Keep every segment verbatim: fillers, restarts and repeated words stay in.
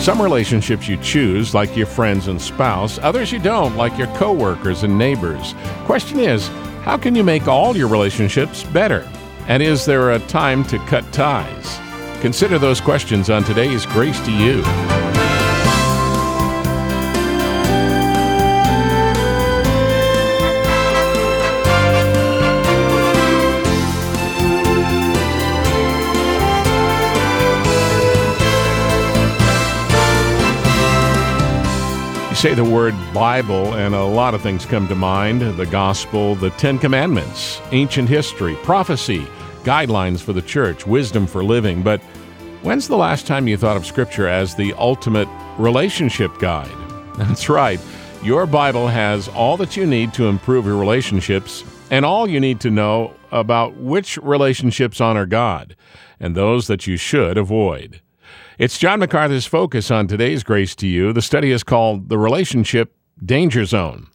Some relationships you choose, like your friends and spouse. Others you don't, like your coworkers and neighbors. Question is, how can you make all your relationships better? And is there a time to cut ties? Consider those questions on today's Grace to You. Say the word Bible and a lot of things come to mind. The gospel, the Ten Commandments, ancient history, prophecy, guidelines for the church, wisdom for living. But when's the last time you thought of Scripture as the ultimate relationship guide? That's right. Your Bible has all that you need to improve your relationships and all you need to know about which relationships honor God and those that you should avoid. It's John MacArthur's focus on today's Grace to You. The study is called The Relationship Danger Zone.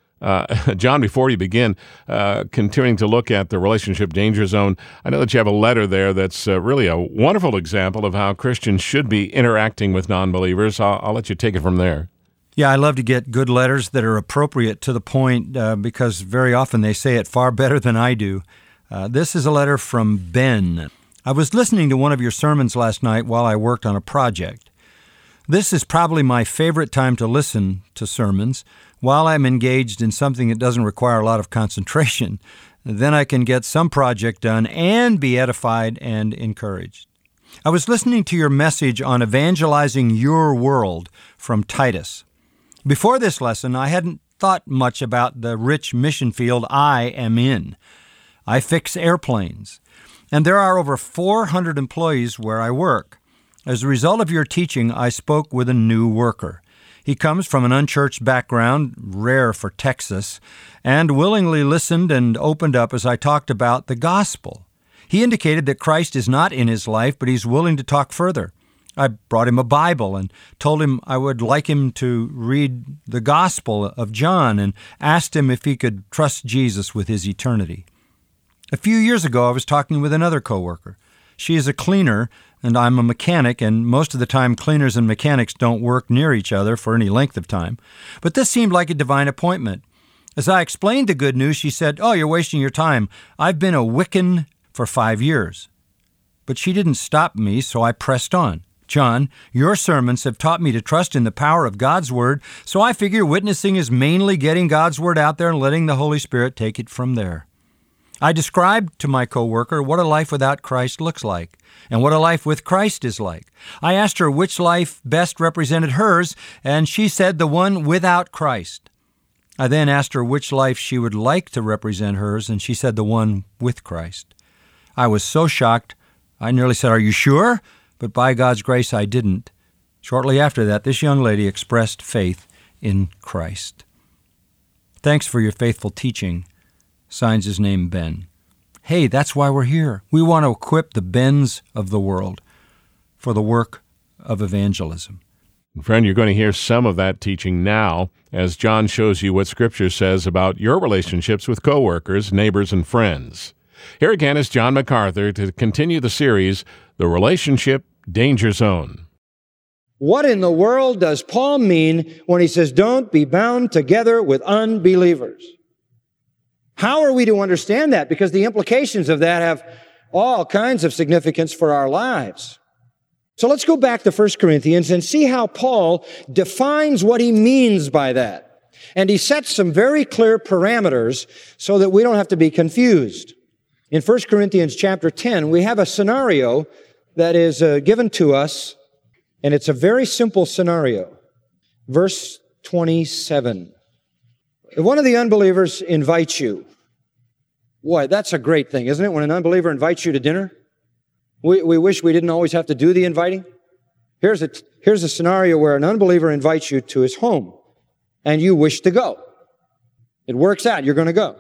Uh, John, before you begin, uh, continuing to look at the relationship danger zone, I know that you have a letter there that's uh, really a wonderful example of how Christians should be interacting with non-believers. I'll, I'll let you take it from there. Yeah, I love to get good letters that are appropriate to the point uh, because very often they say it far better than I do. Uh, this is a letter from Ben. I was listening to one of your sermons last night while I worked on a project. This is probably my favorite time to listen to sermons while I'm engaged in something that doesn't require a lot of concentration. Then I can get some project done and be edified and encouraged. I was listening to your message on evangelizing your world from Titus. Before this lesson, I hadn't thought much about the rich mission field I am in. I fix airplanes. And there are over four hundred employees where I work. As a result of your teaching, I spoke with a new worker. He comes from an unchurched background, rare for Texas, and willingly listened and opened up as I talked about the gospel. He indicated that Christ is not in his life, but he's willing to talk further. I brought him a Bible and told him I would like him to read the Gospel of John and asked him if he could trust Jesus with his eternity. A few years ago, I was talking with another coworker. She is a cleaner, and I'm a mechanic, and most of the time cleaners and mechanics don't work near each other for any length of time. But this seemed like a divine appointment. As I explained the good news, she said, "Oh, you're wasting your time. I've been a Wiccan for five years." But she didn't stop me, so I pressed on. "John, your sermons have taught me to trust in the power of God's Word, so I figure witnessing is mainly getting God's Word out there and letting the Holy Spirit take it from there." I described to my coworker what a life without Christ looks like and what a life with Christ is like. I asked her which life best represented hers, and she said the one without Christ. I then asked her which life she would like to represent hers, and she said the one with Christ. I was so shocked, I nearly said, "Are you sure?" But by God's grace, I didn't. Shortly after that, this young lady expressed faith in Christ. Thanks for your faithful teaching. Signs his name, Ben. Hey, that's why we're here. We want to equip the Bens of the world for the work of evangelism. Friend, you're going to hear some of that teaching now as John shows you what Scripture says about your relationships with coworkers, neighbors, and friends. Here again is John MacArthur to continue the series, The Relationship Danger Zone. What in the world does Paul mean when he says, "Don't be bound together with unbelievers"? How are we to understand that? Because the implications of that have all kinds of significance for our lives. So let's go back to First Corinthians and see how Paul defines what he means by that. And he sets some very clear parameters so that we don't have to be confused. In First Corinthians chapter ten, we have a scenario that is uh, given to us, and it's a very simple scenario. Verse twenty-seven. If one of the unbelievers invites you, boy, that's a great thing, isn't it? When an unbeliever invites you to dinner, we, we wish we didn't always have to do the inviting. Here's a, here's a scenario where an unbeliever invites you to his home, and you wish to go. It works out, you're going to go.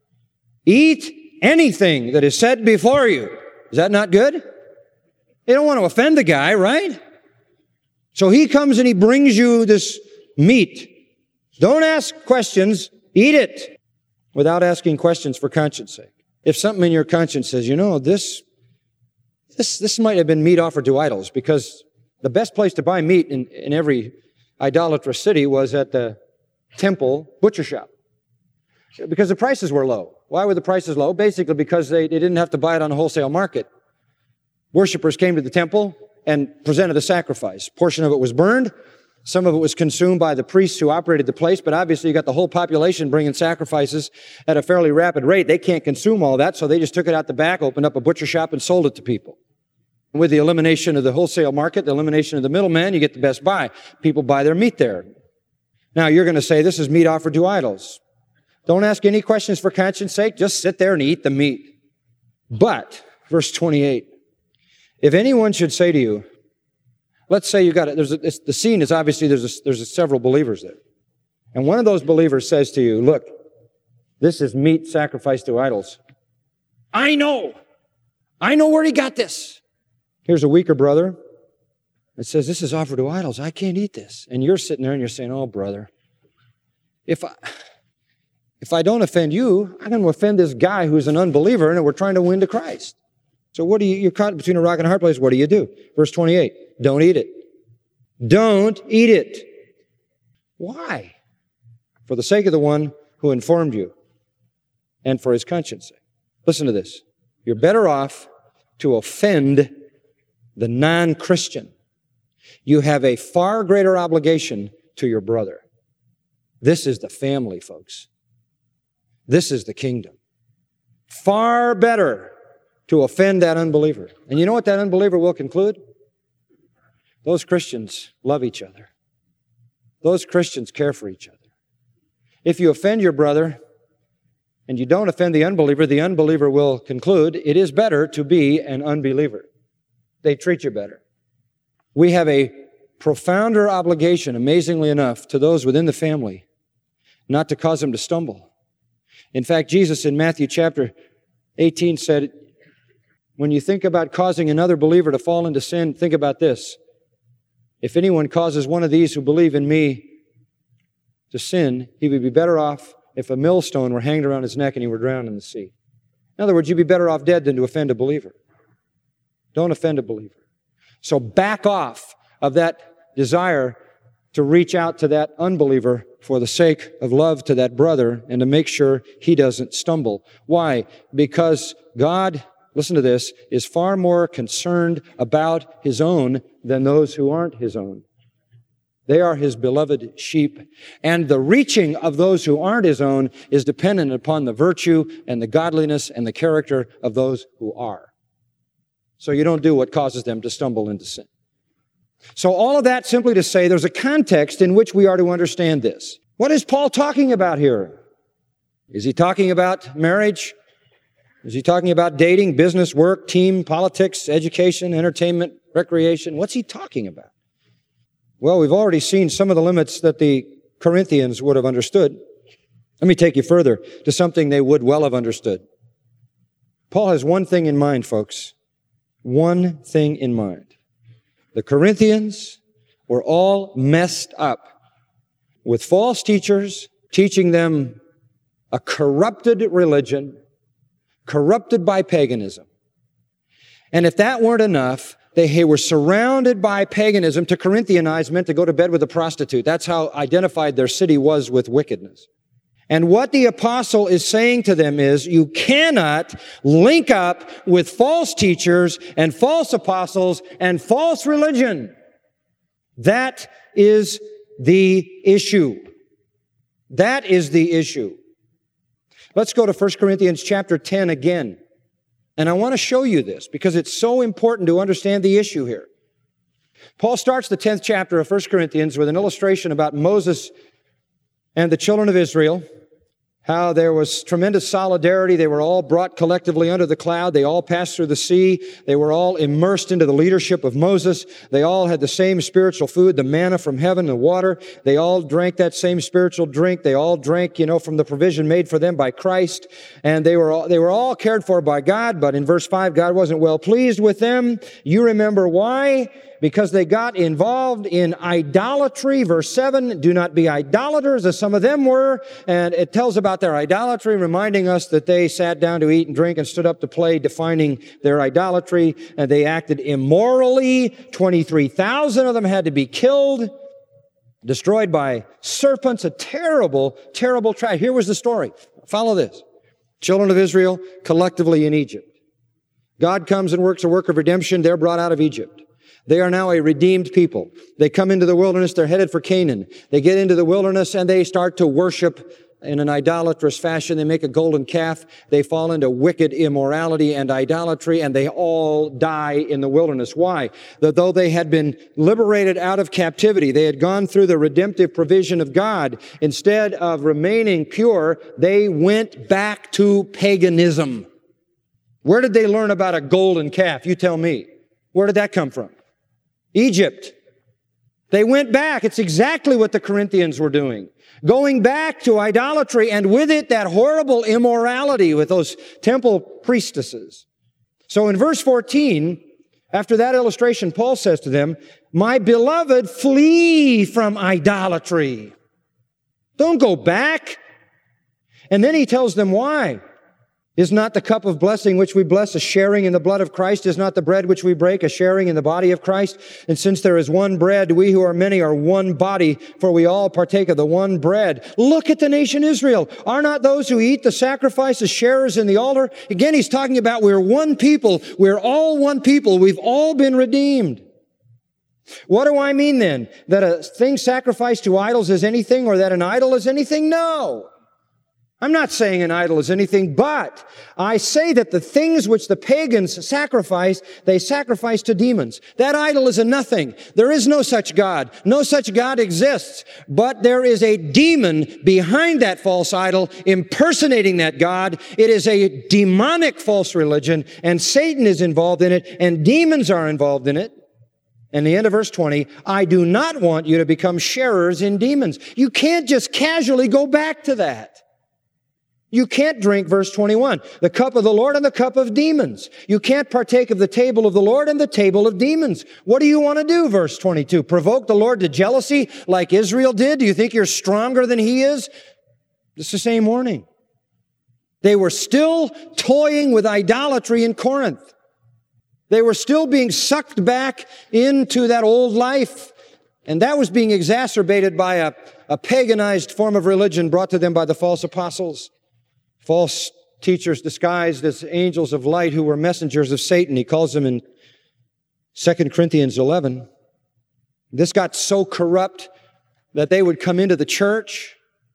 Eat anything that is set before you. Is that not good? You don't want to offend the guy, right? So he comes and he brings you this meat. Don't ask questions, eat it without asking questions for conscience sake. If something in your conscience says, you know, this, this, this might have been meat offered to idols because The best place to buy meat in, in every idolatrous city was at the temple butcher shop, because the prices were low. Why were the prices low? Basically because they, they didn't have to buy it on the wholesale market. Worshippers came to the temple and presented a sacrifice. A portion of it was burned. Some of it was consumed by the priests who operated the place, but obviously you got the whole population bringing sacrifices at a fairly rapid rate. They can't consume all that, so they just took it out the back, opened up a butcher shop, and sold it to people. With the elimination of the wholesale market, the elimination of the middleman, you get the best buy. People buy their meat there. Now, you're going to say, this is meat offered to idols. Don't ask any questions for conscience sake. Just sit there and eat the meat. But, verse twenty-eight, if anyone should say to you, let's say you got it, there's a, it's, the scene is obviously there's a, there's a several believers there. And one of those believers says to you, look, this is meat sacrificed to idols. I know. I know where he got this. Here's a weaker brother that says, this is offered to idols. I can't eat this. And you're sitting there and you're saying, oh, brother, if I, if I don't offend you, I'm going to offend this guy who's an unbeliever and we're trying to win to Christ. So what do you, you're caught between a rock and a hard place. What do you do? Verse twenty-eight, don't eat it. Don't eat it. Why? For the sake of the one who informed you and for his conscience sake. Listen to this. You're better off to offend the non-Christian. You have a far greater obligation to your brother. This is the family, folks. This is the kingdom. Far better to offend that unbeliever. And you know what that unbeliever will conclude? Those Christians love each other. Those Christians care for each other. If you offend your brother and you don't offend the unbeliever, the unbeliever will conclude it is better to be an unbeliever. They treat you better. We have a profounder obligation, amazingly enough, to those within the family, not to cause them to stumble. In fact, Jesus in Matthew chapter eighteen said, when you think about causing another believer to fall into sin, think about this. If anyone causes one of these who believe in me to sin, he would be better off if a millstone were hanged around his neck and he were drowned in the sea. In other words, you'd be better off dead than to offend a believer. Don't offend a believer. So back off of that desire to reach out to that unbeliever for the sake of love to that brother and to make sure he doesn't stumble. Why? Because God, listen to this, is far more concerned about His own than those who aren't His own. They are His beloved sheep. And the reaching of those who aren't His own is dependent upon the virtue and the godliness and the character of those who are. So you don't do what causes them to stumble into sin. So all of that simply to say there's a context in which we are to understand this. What is Paul talking about here? Is he talking about marriage? Is he talking about dating, business, work, team, politics, education, entertainment, recreation? What's he talking about? Well, we've already seen some of the limits that the Corinthians would have understood. Let me take you further to something they would well have understood. Paul has one thing in mind, folks. One thing in mind. The Corinthians were all messed up with false teachers teaching them a corrupted religion, corrupted by paganism. And if that weren't enough, they were surrounded by paganism. To Corinthianize meant to go to bed with a prostitute. That's how identified their city was with wickedness. And what the apostle is saying to them is, you cannot link up with false teachers and false apostles and false religion. That is the issue. That is the issue. Let's go to First Corinthians chapter ten again. And I want to show you this because it's so important to understand the issue here. Paul starts the tenth chapter of First Corinthians with an illustration about Moses and the children of Israel, how there was tremendous solidarity. They were all brought collectively under the cloud. They all passed through the sea. They were all immersed into the leadership of Moses. They all had the same spiritual food, the manna from heaven, the water. They all drank that same spiritual drink. They all drank, you know, from the provision made for them by Christ. And they were all, they were all cared for by God. But in verse five, God wasn't well pleased with them. You remember why? because they got involved in idolatry. Verse seven, do not be idolaters as some of them were. And it tells about their idolatry, reminding us that they sat down to eat and drink and stood up to play, defining their idolatry. And they acted immorally. twenty-three thousand of them had to be killed, destroyed by serpents. A terrible, terrible tragedy. Here was the story. Follow this. Children of Israel collectively in Egypt. God comes and works a work of redemption. They're brought out of Egypt. They are now a redeemed people. They come into the wilderness. They're headed for Canaan. They get into the wilderness and they start to worship in an idolatrous fashion. They make a golden calf. They fall into wicked immorality and idolatry, and they all die in the wilderness. Why? That though they had been liberated out of captivity, they had gone through the redemptive provision of God, instead of remaining pure, they went back to paganism. Where did they learn about a golden calf? You tell me. Where did that come from? Egypt. They went back. It's exactly what the Corinthians were doing. Going back to idolatry, and with it, that horrible immorality with those temple priestesses. So in verse fourteen, after that illustration, Paul says to them, my beloved, flee from idolatry. Don't go back. And then he tells them why. Is not the cup of blessing which we bless a sharing in the blood of Christ? Is not the bread which we break a sharing in the body of Christ? And since there is one bread, we who are many are one body, for we all partake of the one bread. Look at the nation Israel. Are not those who eat the sacrifices sharers in the altar? Again, he's talking about we're one people. We're all one people. We've all been redeemed. What do I mean then? That a thing sacrificed to idols is anything, or that an idol is anything? No. I'm not saying an idol is anything, but I say that the things which the pagans sacrifice, they sacrifice to demons. That idol is a nothing. There is no such God. No such God exists. But there is a demon behind that false idol, impersonating that God. It is a demonic false religion, and Satan is involved in it, and demons are involved in it. And the end of verse twenty, I do not want you to become sharers in demons. You can't just casually go back to that. You can't drink, verse twenty-one, the cup of the Lord and the cup of demons. You can't partake of the table of the Lord and the table of demons. What do you want to do, verse twenty-two? Provoke the Lord to jealousy like Israel did? Do you think you're stronger than he is? It's the same warning. They were still toying with idolatry in Corinth. They were still being sucked back into that old life. And that was being exacerbated by a, a paganized form of religion brought to them by the false apostles. False teachers disguised as angels of light who were messengers of Satan. He calls them in Second Corinthians eleven. This got so corrupt that they would come into the church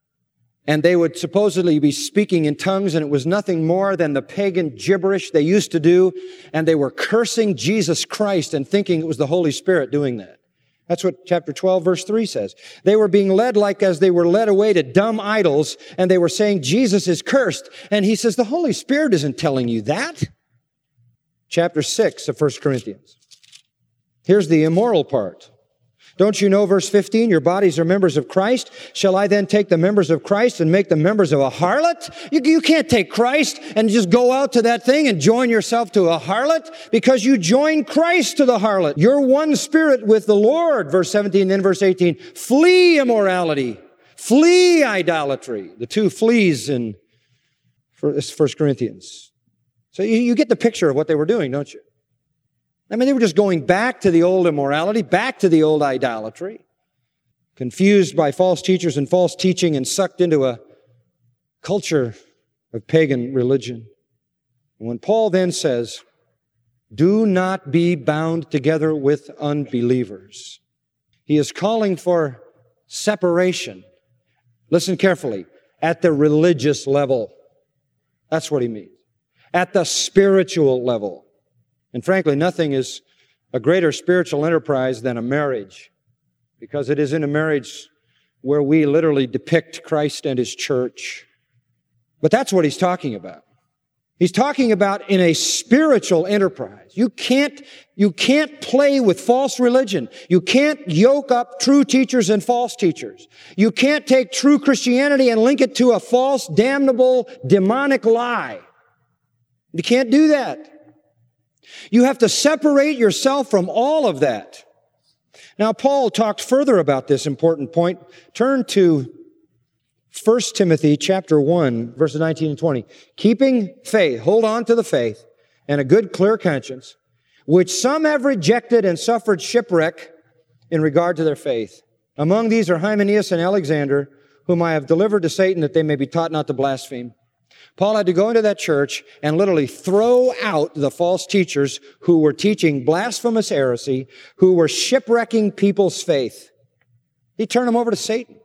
and they would supposedly be speaking in tongues, and it was nothing more than the pagan gibberish they used to do, and they were cursing Jesus Christ and thinking it was the Holy Spirit doing that. That's what chapter twelve, verse three says. They were being led like as they were led away to dumb idols, and they were saying Jesus is cursed. And he says, the Holy Spirit isn't telling you that. Chapter six of First Corinthians. Here's the immoral part. Don't you know, verse fifteen, your bodies are members of Christ? Shall I then take the members of Christ and make them members of a harlot? You, you can't take Christ and just go out to that thing and join yourself to a harlot, because you join Christ to the harlot. You're one spirit with the Lord. Verse seventeen, then verse eighteen, flee immorality, flee idolatry. The two flees in First Corinthians. So you, you get the picture of what they were doing, don't you? I mean, they were just going back to the old immorality, back to the old idolatry, confused by false teachers and false teaching and sucked into a culture of pagan religion. And when Paul then says, do not be bound together with unbelievers, he is calling for separation. Listen carefully, at the religious level. That's what he means. At the spiritual level. And frankly, nothing is a greater spiritual enterprise than a marriage, because it is in a marriage where we literally depict Christ and His church. But that's what he's talking about. He's talking about in a spiritual enterprise. You can't, you can't play with false religion. You can't yoke up true teachers and false teachers. You can't take true Christianity and link it to a false, damnable, demonic lie. You can't do that. You have to separate yourself from all of that. Now, Paul talked further about this important point. Turn to First Timothy chapter one, verses nineteen and twenty. Keeping faith, hold on to the faith, and a good, clear conscience, which some have rejected and suffered shipwreck in regard to their faith. Among these are Hymenaeus and Alexander, whom I have delivered to Satan that they may be taught not to blaspheme. Paul had to go into that church and literally throw out the false teachers who were teaching blasphemous heresy, who were shipwrecking people's faith. He turned them over to Satan.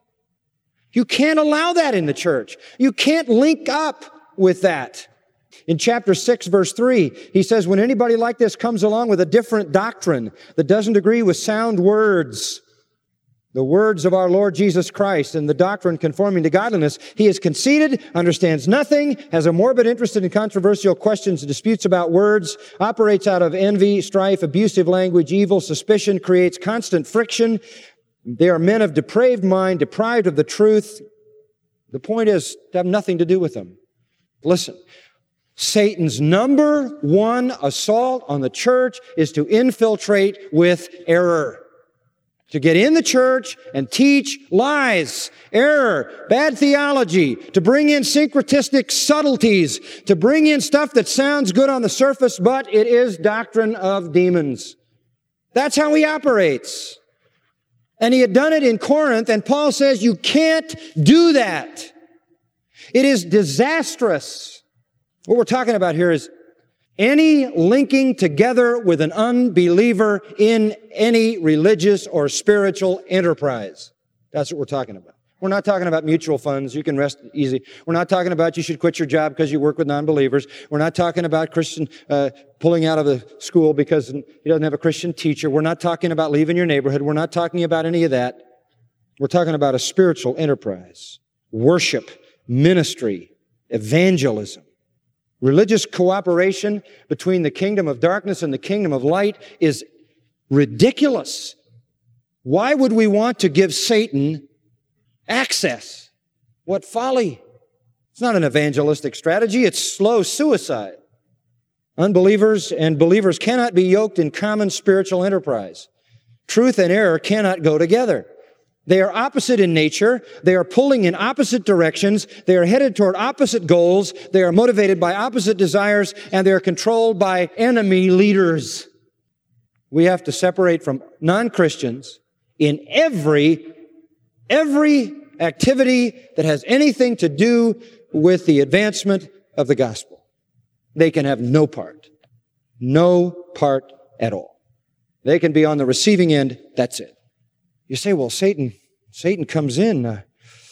You can't allow that in the church. You can't link up with that. In chapter six, verse three, he says, when anybody like this comes along with a different doctrine that doesn't agree with sound words, the words of our Lord Jesus Christ and the doctrine conforming to godliness, he is conceited, understands nothing, has a morbid interest in controversial questions and disputes about words, operates out of envy, strife, abusive language, evil, suspicion, creates constant friction. They are men of depraved mind, deprived of the truth. The point is to have nothing to do with them. Listen, Satan's number one assault on the church is to infiltrate with error. To get in the church and teach lies, error, bad theology, to bring in syncretistic subtleties, to bring in stuff that sounds good on the surface, but it is doctrine of demons. That's how he operates. And he had done it in Corinth, and Paul says you can't do that. It is disastrous. What we're talking about here is any linking together with an unbeliever in any religious or spiritual enterprise. That's what we're talking about. We're not talking about mutual funds. You can rest easy. We're not talking about you should quit your job because you work with non-believers. We're not talking about Christian uh, pulling out of the school because he doesn't have a Christian teacher. We're not talking about leaving your neighborhood. We're not talking about any of that. We're talking about a spiritual enterprise, worship, ministry, evangelism. Religious cooperation between the kingdom of darkness and the kingdom of light is ridiculous. Why would we want to give Satan access? What folly. It's not an evangelistic strategy. It's slow suicide. Unbelievers and believers cannot be yoked in common spiritual enterprise. Truth and error cannot go together. They are opposite in nature. They are pulling in opposite directions. They are headed toward opposite goals. They are motivated by opposite desires, and they are controlled by enemy leaders. We have to separate from non-Christians in every, every activity that has anything to do with the advancement of the gospel. They can have no part. No part at all. They can be on the receiving end. That's it. You say, well, Satan, Satan comes in. Uh,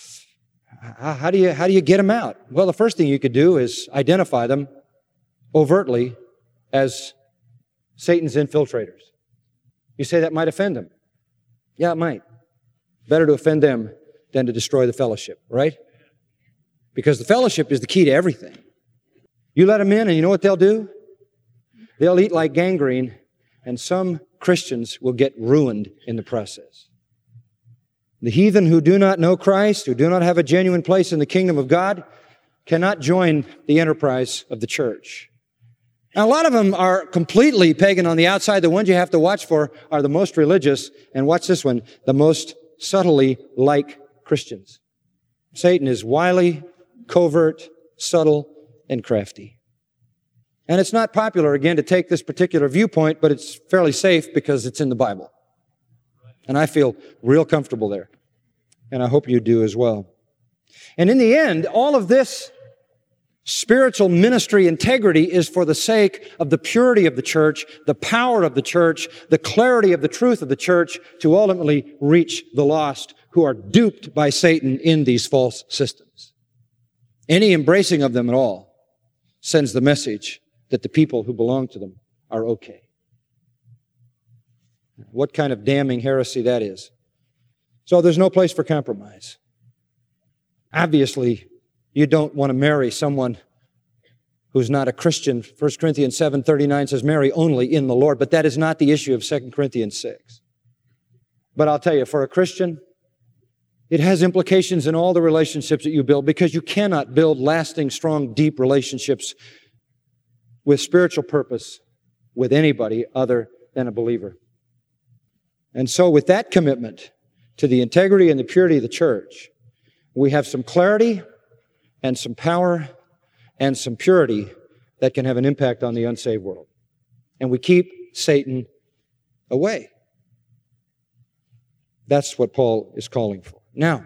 how do you, how do you get him out? Well, the first thing you could do is identify them overtly as Satan's infiltrators. You say that might offend them. Yeah, it might. Better to offend them than to destroy the fellowship, right? Because the fellowship is the key to everything. You let them in and you know what they'll do? They'll eat like gangrene, and some Christians will get ruined in the process. The heathen who do not know Christ, who do not have a genuine place in the kingdom of God, cannot join the enterprise of the church. Now, a lot of them are completely pagan on the outside. The ones you have to watch for are the most religious, and watch this one, the most subtly like Christians. Satan is wily, covert, subtle, and crafty. And it's not popular, again, to take this particular viewpoint, but it's fairly safe because it's in the Bible. And I feel real comfortable there. And I hope you do as well. And in the end, all of this spiritual ministry integrity is for the sake of the purity of the church, the power of the church, the clarity of the truth of the church to ultimately reach the lost who are duped by Satan in these false systems. Any embracing of them at all sends the message that the people who belong to them are okay. What kind of damning heresy that is. So there's no place for compromise. Obviously, you don't want to marry someone who's not a Christian. First Corinthians seven thirty-nine says, marry only in the Lord. But that is not the issue of Second Corinthians six. But I'll tell you, for a Christian, it has implications in all the relationships that you build, because you cannot build lasting, strong, deep relationships with spiritual purpose with anybody other than a believer. And so with that commitment to the integrity and the purity of the church, we have some clarity and some power and some purity that can have an impact on the unsaved world. And we keep Satan away. That's what Paul is calling for. Now,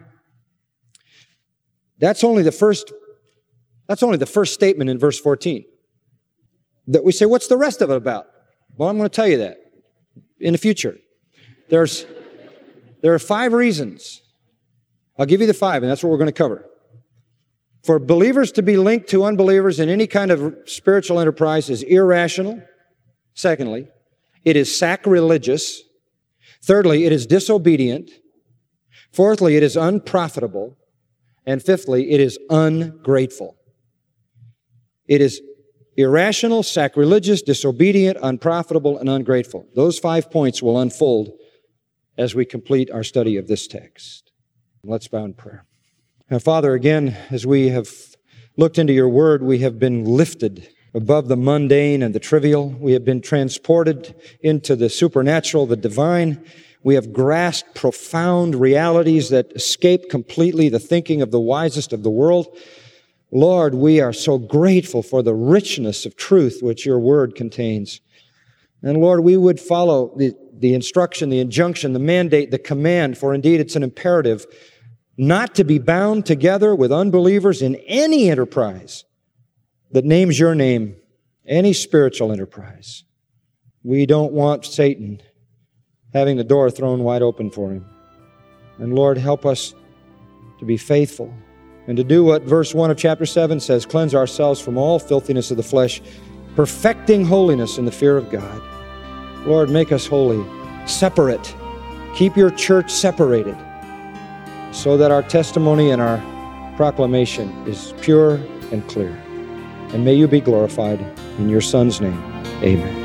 that's only the first, that's only the first statement in verse fourteen. That we say, what's the rest of it about? Well, I'm going to tell you that in the future. There's, there are five reasons. I'll give you the five, and that's what we're going to cover. For believers to be linked to unbelievers in any kind of spiritual enterprise is irrational. Secondly, it is sacrilegious. Thirdly, it is disobedient. Fourthly, it is unprofitable. And fifthly, it is ungrateful. It is irrational, sacrilegious, disobedient, unprofitable, and ungrateful. Those five points will unfold as we complete our study of this text. Let's bow in prayer. Now, Father, again, as we have looked into your word, we have been lifted above the mundane and the trivial. We have been transported into the supernatural, the divine. We have grasped profound realities that escape completely the thinking of the wisest of the world. Lord, we are so grateful for the richness of truth which your word contains. And Lord, we would follow the, the instruction, the injunction, the mandate, the command, for indeed it's an imperative not to be bound together with unbelievers in any enterprise that names your name, any spiritual enterprise. We don't want Satan having the door thrown wide open for him. And Lord, help us to be faithful and to do what verse one of chapter seven says, cleanse ourselves from all filthiness of the flesh, perfecting holiness in the fear of God. Lord, make us holy, separate. Keep your church separated so that our testimony and our proclamation is pure and clear. And may you be glorified in your Son's name. Amen.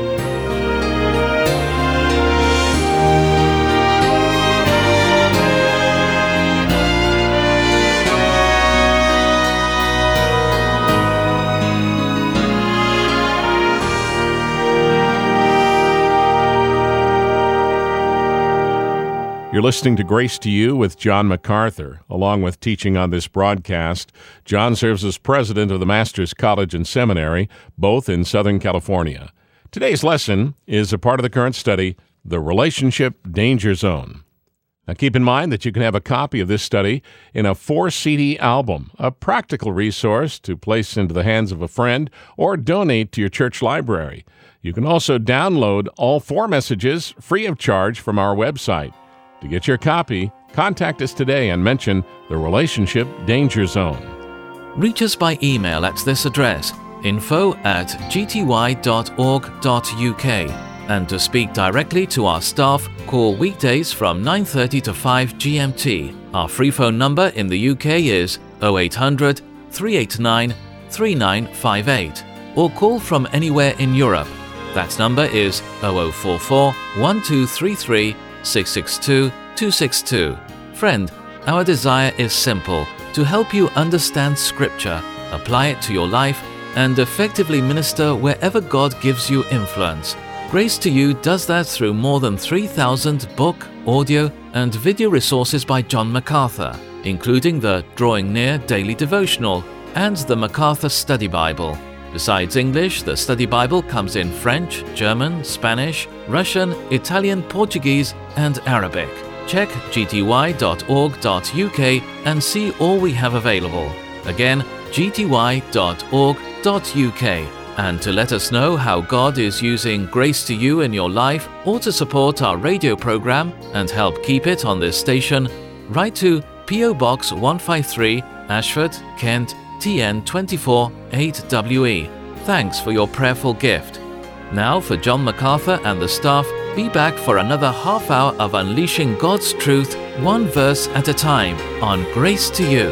You're listening to Grace to You with John MacArthur. Along with teaching on this broadcast, John serves as president of the Master's College and Seminary, both in Southern California. Today's lesson is a part of the current study, The Relationship Danger Zone. Now keep in mind that you can have a copy of this study in a four C D album, a practical resource to place into the hands of a friend or donate to your church library. You can also download all four messages free of charge from our website. To get your copy, contact us today and mention the Relationship Danger Zone. Reach us by email at this address, info at g t y dot org dot u k. And to speak directly to our staff, call weekdays from nine thirty to five G M T. Our free phone number in the U K is oh eight hundred, three eight nine, three nine five eight. Or call from anywhere in Europe. That number is oh oh four four, one two three three, six six two, two six two. Friend, our desire is simple, to help you understand Scripture, apply it to your life, and effectively minister wherever God gives you influence. Grace to You does that through more than three thousand book, audio, and video resources by John MacArthur, including the Drawing Near Daily Devotional and the MacArthur Study Bible. Besides English, the Study Bible comes in French, German, Spanish, Russian, Italian, Portuguese, and Arabic. Check g t y dot org dot u k and see all we have available. Again, g t y dot org dot u k. And to let us know how God is using Grace to You in your life, or to support our radio program and help keep it on this station, write to P O Box one five three, Ashford, Kent, T N two four eight W E. Thanks for your prayerful gift. Now for John MacArthur and the staff, be back for another half hour of unleashing God's truth, one verse at a time, on Grace to You.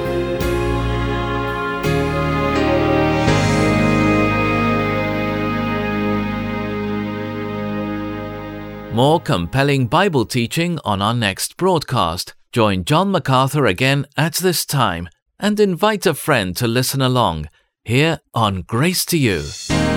More compelling Bible teaching on our next broadcast. Join John MacArthur again at this time and invite a friend to listen along here on Grace to You.